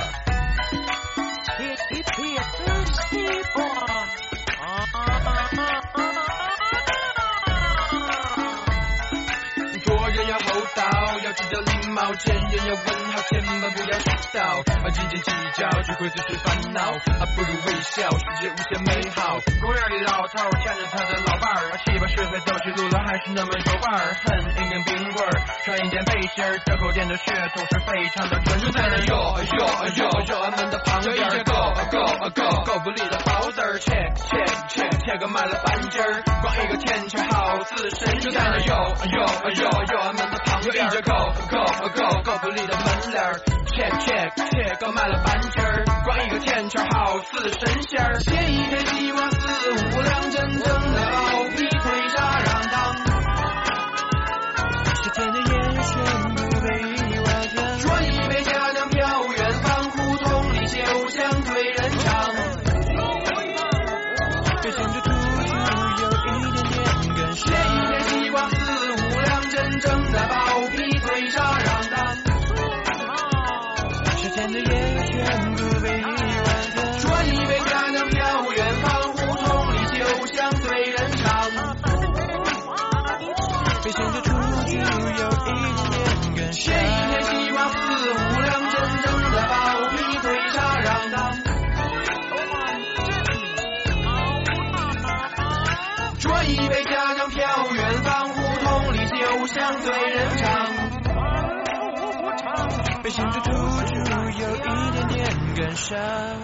做人要厚道，要知道礼貌，见人要问好，千万不要迟到，啊斤斤计较只会自寻烦恼，啊不如微笑，世界无限美好。公园里老头牵着他的老伴儿，七八十岁走起路来还是那么有范儿，恨一根冰棍儿，穿一件背心儿，这口店的血统是非常的纯正。就在那哟哟哟哟俺们的旁边，有一只狗狗狗狗不理的包子儿，切切切切个卖了半斤儿，光一个甜圈好似神仙。就在那哟哟哟哟俺们的旁边，有一只狗狗狗狗不理的门脸儿，切切切个卖了半斤儿，光一个甜圈好似神仙儿。切一片西瓜四五两，真正的毛皮腿沙瓤当。 是天的夜全部被遗忘掉。 说一杯佳酿飘远方，胡同里酒香对人唱。 北京的土著有一点点感伤。 切一片西瓜四五两，真正的毛皮腿沙瓤当。 是天的夜全部被遗忘掉。 说一杯佳酿飘远方，胡同里酒香对人唱。 北京的土著有一点点感切伤。 一片西瓜四五两，真正的毛皮腿沙瓤当。说一杯佳酿飘远方，胡同里酒香对人唱。 北京的土著有一点点感伤。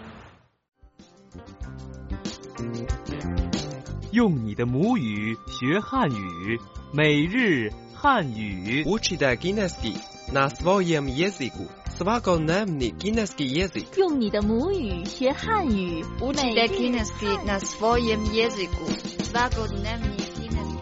用你的母语学汉语，每日汉语。 Учите кінеський на своєму язику. Svakodnevний кінеський язик. 用你的母语学汉语， Учите кінеський на своєму язику. Svakodnevний кінеський язик.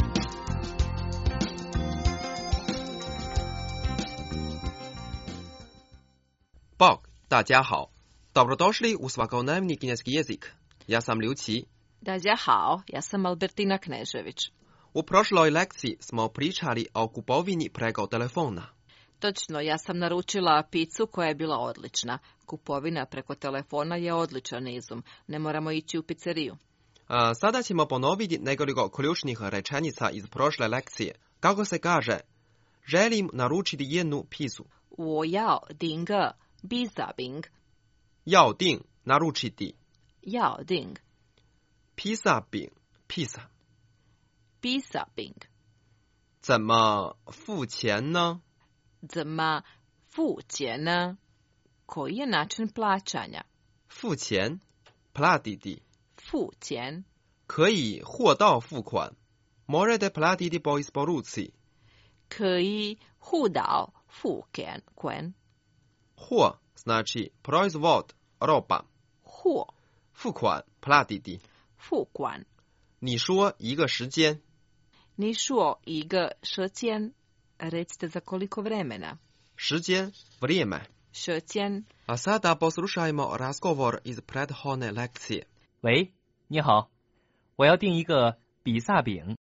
Bog, 大家好. Dobrodošli u svakodnevni kineski jezik. Ja sam Liu Qi. 大家好, ja sam Albertina Knežević. U prošloj lekciji smo pričali o kupovini preko telefona. Točno, ja sam naručila picu koja je bila odlična. Kupovina preko telefona je odličan izum. Ne moramo ići u pizzeriju. A, sada ćemo ponoviti nekoliko ključnih rečenica iz prošle lekcije. Kako se kaže, želim naručiti jednu picu. 我要订个披萨饼. 要订 naručiti. 要订披萨饼 pizza. 披萨饼. 怎么付钱呢？ 怎么付钱呢? Koji je način plaćanja? 付钱 platiti. 付钱. 可以货到付款. Možete platiti po isporuci. 可以货到付款. 货 znači proizvod, roba. 货付款 platiti. 付款. 你说一个时间。 你说一个时间. Recite za koliko vremena. 时间 vrijeme. 时间. A sada poslušajmo razgovor iz prethodne lekcije. 喂，你好，我要订一个比萨饼。 大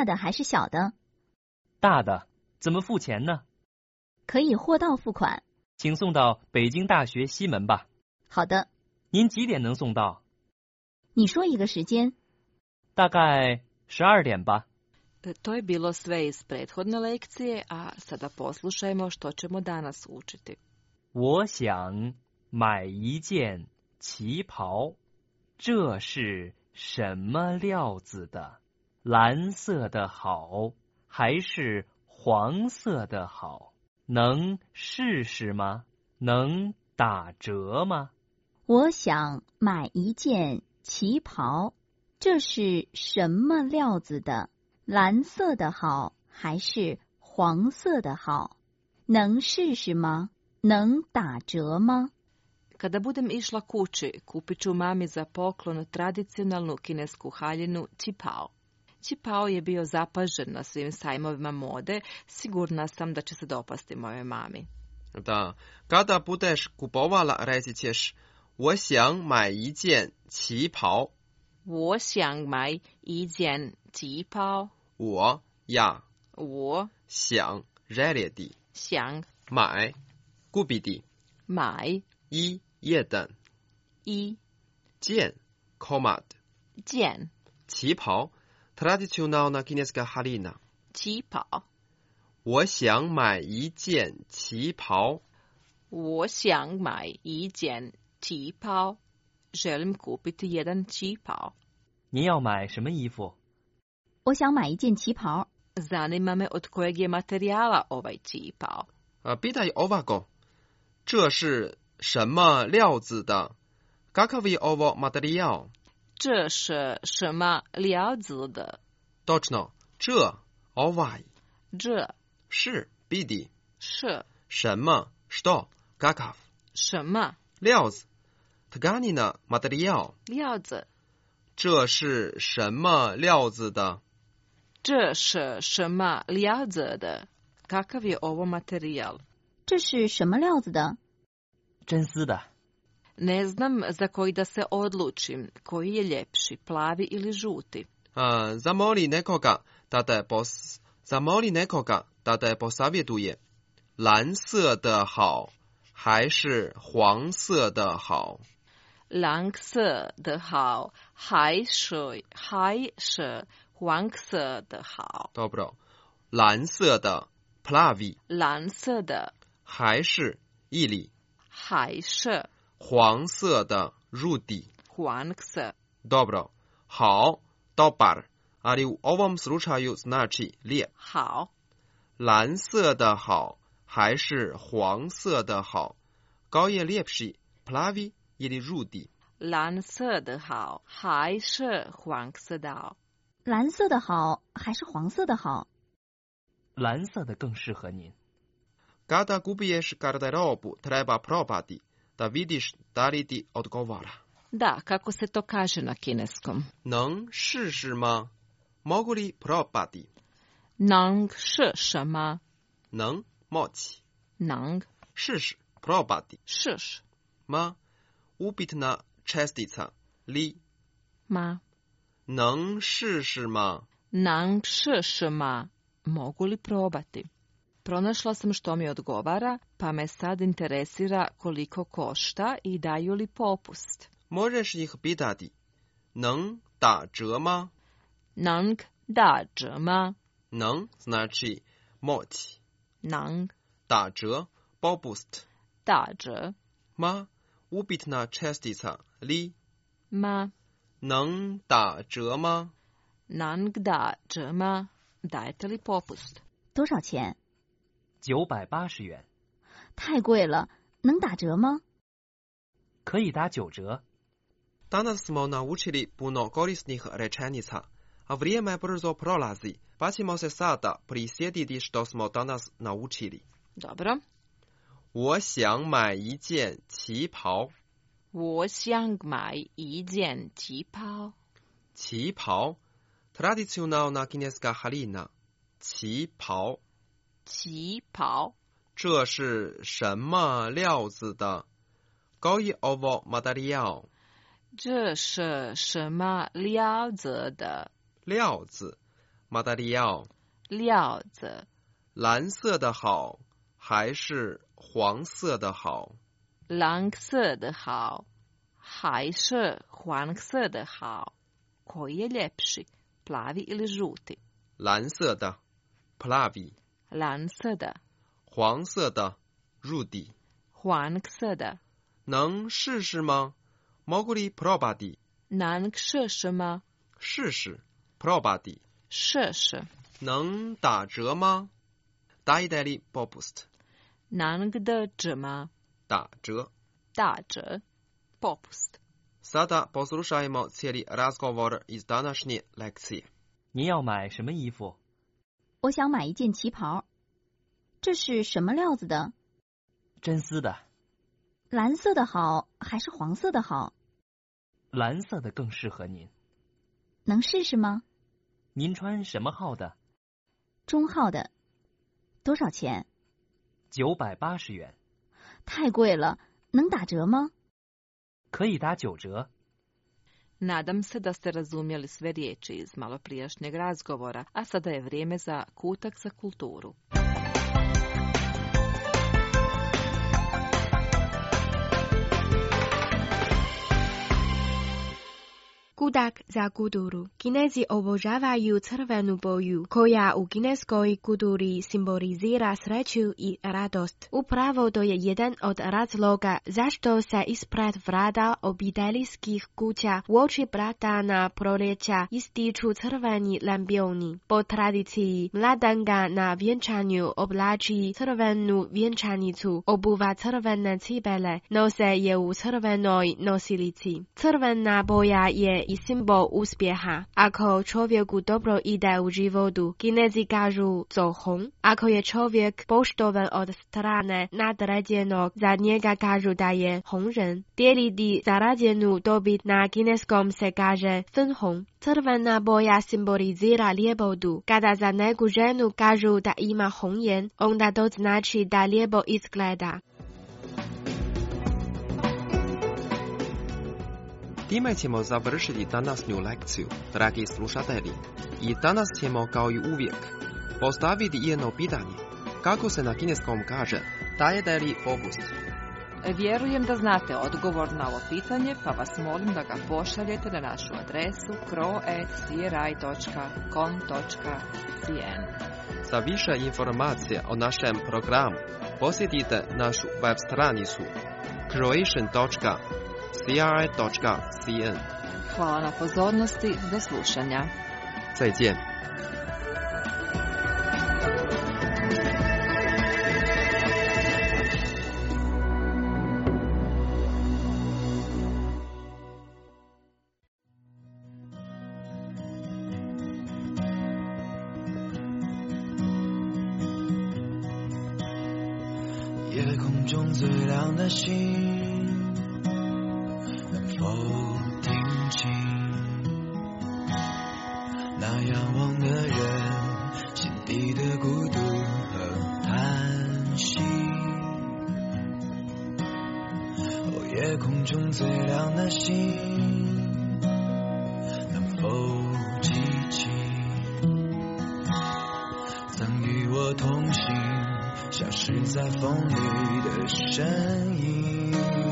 大的还是小的？ 大的。怎么付钱呢？ 可以货到付款。 请送到北京大学西门吧。 好的。 您几点能送到？ 你说一个时间。 大概十二点吧。 To je bilo sve iz prethodne lekcije, a sada poslušajmo što ćemo danas učiti. 我想买一件旗袍，这是什么料子的？蓝色的好，还是黄色的好？能试试吗？能打折吗？ 我想买一件旗袍，这是什么料子的？蓝色的好，还是黄色的好？能试试吗？能打折吗？ Kada budem išla kući, kupit ću mami za poklon tradicionalnu kinesku haljinu čipao. Čipao je bio zapažen na svim sajmovima mode, sigurna sam da će se dopasti mojoj mami. Da, kada budeš kupovala, reći ćeš, 我想买一件旗袍。 我想买一件旗袍。 我呀， 我想željeti， 想买kupiti， 买一jedan， 一件 komad， 件旗袍 tradicionalna kineska haljina， 旗袍。 我想买一件旗袍。 我想买一件旗袍。Želim kupiti jedan čipao. 您要买什么衣服？ 我想买一件旗袍。 Zanima me od kojeg je materijala ovaj čipao. Pitaj ovako. 这是什么料子的？ Kakav je ovo materijal? 这是什么料子的？ Točno. 这 ovaj. 这是 bidi. 是什么 što kakav. 什么料子 Tkanina materijal. 料子。 这是什么料子的？ 这是什么料子的？ Kakav je ovo materijal? 这是什么料子的？ 真丝的。 Ne znam za koji da se odlučim, koji je ljepši, plavi ili žuti. Uh, zamoli nekoga da te pos zamoli nekoga da te posavjetuje. 蓝色的好还是黄色的好？ 蓝色的好还是还是黄色的好？ Dobro. 蓝色的 plavi. 蓝色的还是 ili. 还是黄色的 rudi. 黄色。 Dobro. 好 dobar. Ali u ovom slučaju znači lijep. 好。 蓝色的好还是黄色的好？ 高也 lijepši plavi ili rudi？ 蓝色的好还是黄色的好？ 蓝色的好还是黄色的好？ 蓝色的更适合您。 Kada kupuješ garderobu treba probati da vidiš da li ti odgovara. Da, kako se to kaže na kineskom? 能试试吗？ Mogu li probati? 能是什么？ 能 moći. 能试试 probati. 试试 ma upitna čestica li ma 能试试吗？ 能试试吗？ Mogu li probati? Pronašla sam što mi odgovara, pa me sad interesira koliko košta i daju li popust. Možeš ih pitati. 能打折吗？ 能打折吗？ 能 znači moći. 能打折 popust. 打折 ma upitna čestica li ma 能打折吗？ 能打折吗？ Dajete li popust? 多少钱？ 九百八十元。 太贵了，能打折吗？ 可以打九折。 Danas smo naučili puno korisnih rečenica, a vrijeme brzo prolazi, pa ćemo se sada prisjetiti što smo danas naučili. Dobro. 我想买一件旗袍。 我想买一件旗袍。 旗袍 tradicionalna kineska haljina. 旗袍。 旗袍。 这是什么料子的？ Koji ovo materijal? 这是什么料子的？ 料子马达里奥， 料子， 蓝色的好还是黄色的好？ 蓝色的好还是黄色的好？ Koji je ljepši, plavi ili žuti? 蓝色的 plavi， 蓝色的， 黄色的 rudi， 黄色的。 能试试吗？ Mogu li probati？ 能试试吗？ 试试 probati， 试试。 能打折吗？ Dajte li popust？ 能打折吗？ 打折。 打折 popust。 Sada poslušajmo cijeli razgovor iz današnje lekcije。 您要买什么衣服？ 我想买一件旗袍。这是什么料子的？ 真丝的。 蓝色的好还是黄色的好？ 蓝色的更适合您。 能试试吗？ 您穿什么号的？ 中号的。多少钱？ 九百八十元。 太贵了，能打折吗？ 可以打九折。 Nadam se da ste razumjeli sve riječi iz maloprijašnjeg razgovora, a sada je vrijeme za kutak za kulturu. Kutak za kulturu. Kinezi obožavaju crvenu boju, koja u kineskoj kulturi simbolizira sreću i radost. Upravo to je jedan od razloga zašto se ispred vrata obiteljskih kuća uoči blagdana proljeća ističu crveni lampioni. Po tradiciji, mladenka na vjenčanju oblači crvenu vjenčanicu, obuva crvene cipele, nose je u crvenoj nosilici. Crvena boja je i simbol uspjeha. Ako čovjeku dobro ide u životu, Kinezi kažu zohong. Ako je čovjek poštovan od strane nadređenog, za njega kažu da je hongren. Dijeliti zarađenu dobit na kineskom se kaže fenhong. Crvena boja simbolizira ljepotu. Kada za neku ženu kažu da ima hongjen, onda to znači da lijepo izgleda. Time ćemo završiti današnju lekciju, dragi slušatelji. I danas ćemo, kao i uvijek, postaviti jedno pitanje. Kako se na kineskom kaže, dajete li popust? Vjerujem da znate odgovor na ovo pitanje, pa vas molim da ga pošaljete na našu adresu kro at c r i dot com dot c n. Za više informacija o našem programu posjetite našu web stranicu croatian dot c r i dot c n. Hvala na pozornosti, do slušanja. 再见。 夜空中最亮的星，能否听清那仰望的人心底的孤独和叹息？哦，夜空中最亮的星，能否记起曾与我同行消失在风里的身影？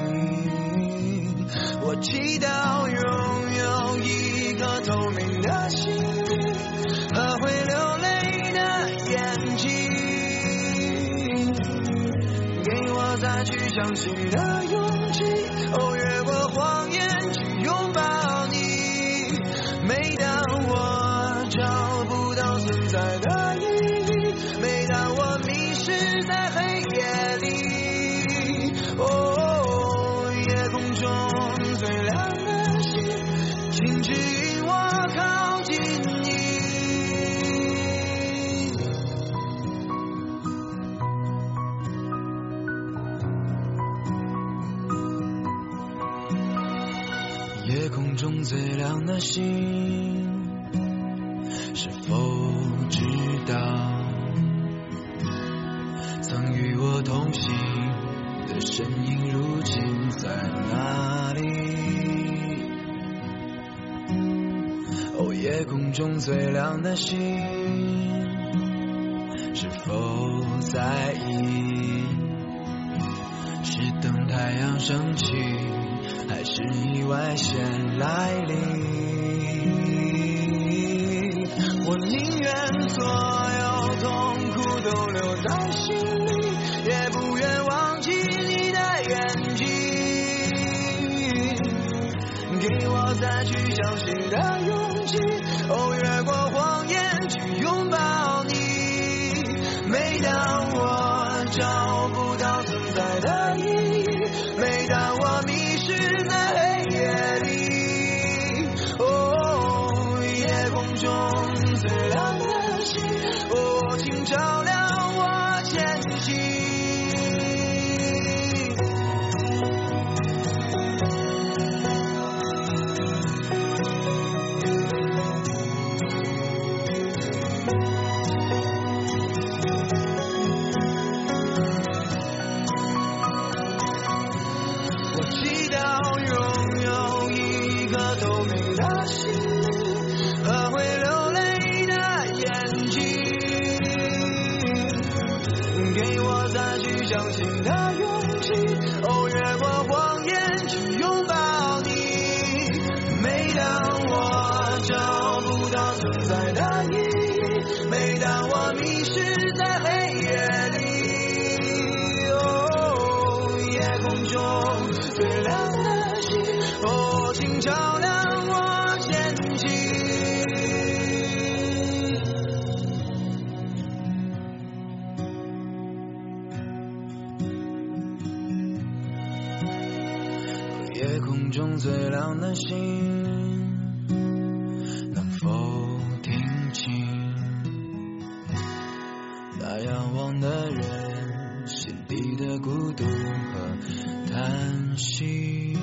我祈祷拥有一颗透明的心灵和会流泪的眼睛，给我再去相信的勇气，哦，越过谎言去拥抱你。每当我找不到存在的意义，每当我迷失在黑夜里，哦，夜空中最亮的星，请指引我靠近你。夜空中最亮的星，是否知道曾与我同行的身影如今在哪里？ 哦，夜空中最亮的星，是否在意？是等太阳升起，还是意外先来临？我宁愿所有痛苦都留在心里，也不愿忘记你的眼睛，给我再去相信的勇气，哦，越过谎言去拥抱你。每当我找不到存在的意义，每当我迷失在黑夜里，哦，夜空中最亮的星，哦，请照亮我前行。相信的勇气，哦，越过谎言去拥抱你。每当我找不到存在的意义，每当我迷失在黑夜里，哦，夜空中最亮的星，哦，请照亮我前行。夜空中最亮的星，能否听清那仰望的人心底的孤独和叹息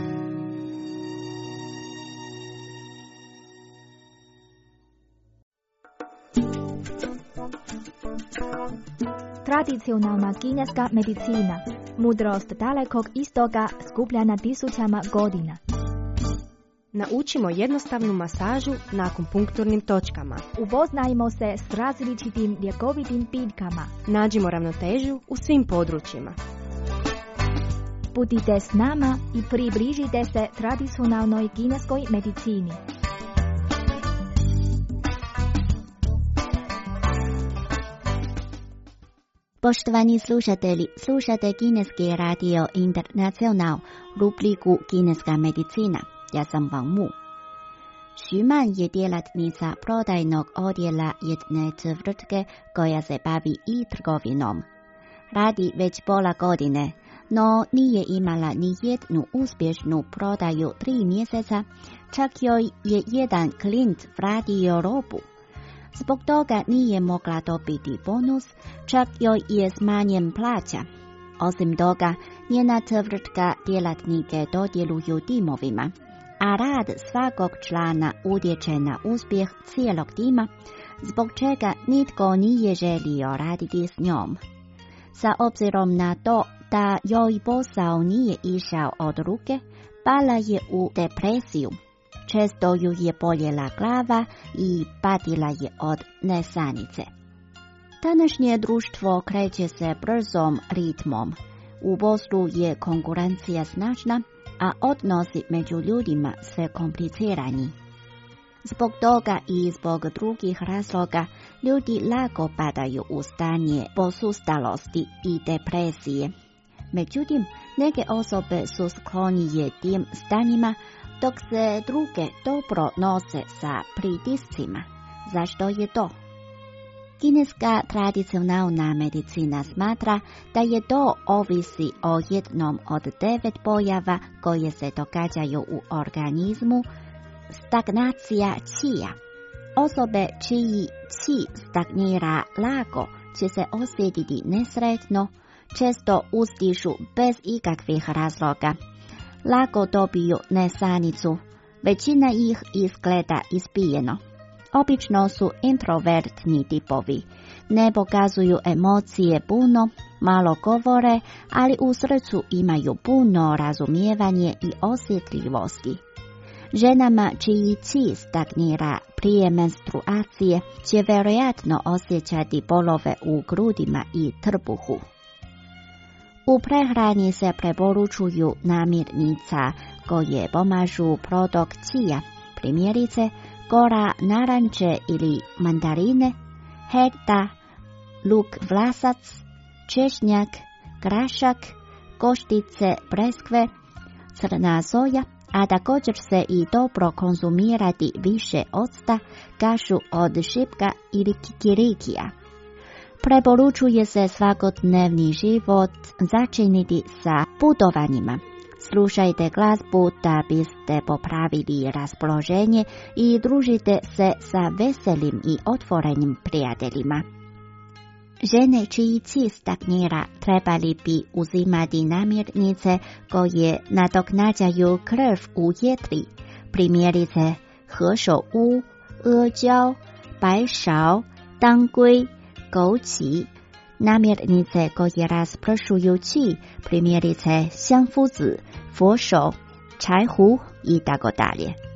？Tradicionalna kineska medicina, mudrost dalekog istoga skupljena tisućama godina. Naučimo jednostavnu masažu na akupunkturnim točkama. Upoznajmo se s različitim ljekovitim biljkama. Nađimo ravnotežu u svim područjima. Putite s nama i približite se tradicionalnoj kineskoj medicini. Poštovani slušatelji, slušate Kineski radio Internacional, rubriku Kineska medicina. Ja sam Wang Mu. Šuman je djelatnica prodajnog odjela jedne tvrtke koja se bavi i trgovinom. Radi već pola godine, no nije imala ni jednu uspješnu prodaju tri mjeseca, čak joj je jedan klijent vratio robu. Zbog toga nije mogla dobiti bonus, čak joj je smanjen plaća. Osim toga, njena tvrtka djelatnike dodjeluju timovima, a rad svakog člana utječe na uspjeh cijelog tima, zbog čega nitko nije želio raditi s njom. Sa obzirom na to da joj posao nije išao od ruke, pala je u depresiju. Često ju je boljela glava i patila je od nesanice. Današnje društvo kreće se brzom ritmom. U poslu je konkurencija snažna, a odnosi među ljudima sve komplicirani. Zbog toga i zbog drugih razloga ljudi lako padaju u stanje posustalosti i depresije. Međutim, neke osobe su sklonije tim stanjima, dok se druge dobro nose sa pritiscima. Zašto je to? Kineska tradicionalna medicina smatra da je to ovisi o jednom od devet pojava koje se događaju u organizmu, stagnacija čija. Osobe čiji či stagnira lako će se osjetiti nesretno, često uzdišu bez ikakvih razloga. Lako dobiju nesanicu, većina ih izgleda ispijeno. Obično su introvertni tipovi, ne pokazuju emocije puno, malo govore, ali u srcu imaju puno razumijevanje i osjetljivosti. Ženama čiji cilj stagnira prije menstruacije će vjerojatno osjećati bolove u grudima i trbuhu. U prehrani se preporučuju namirnica koje pomažu protok čija, primjerice kora naranče ili mandarine, hekta, luk vlasac, češnjak, grašak, koštice, breskve, crna soja, a također se i dobro konzumirati više octa, kašu od šipka ili kikirikija. Preporučuje se svakodnevni život začiniti sa putovanjima. Slušajte glazbu da biste popravili raspoloženje i družite se sa veselim i otvorenim prijateljima. Žene čiji cilj stagnira trebali bi uzimati namirnice koje nadoknađaju krv u jetri, primjerice hešou, eđao, bajšao, tangui, gouqi, namirnice koje raspršuju qi, primjerice xiangfuzi, fo shou, čajhu i tako dalje.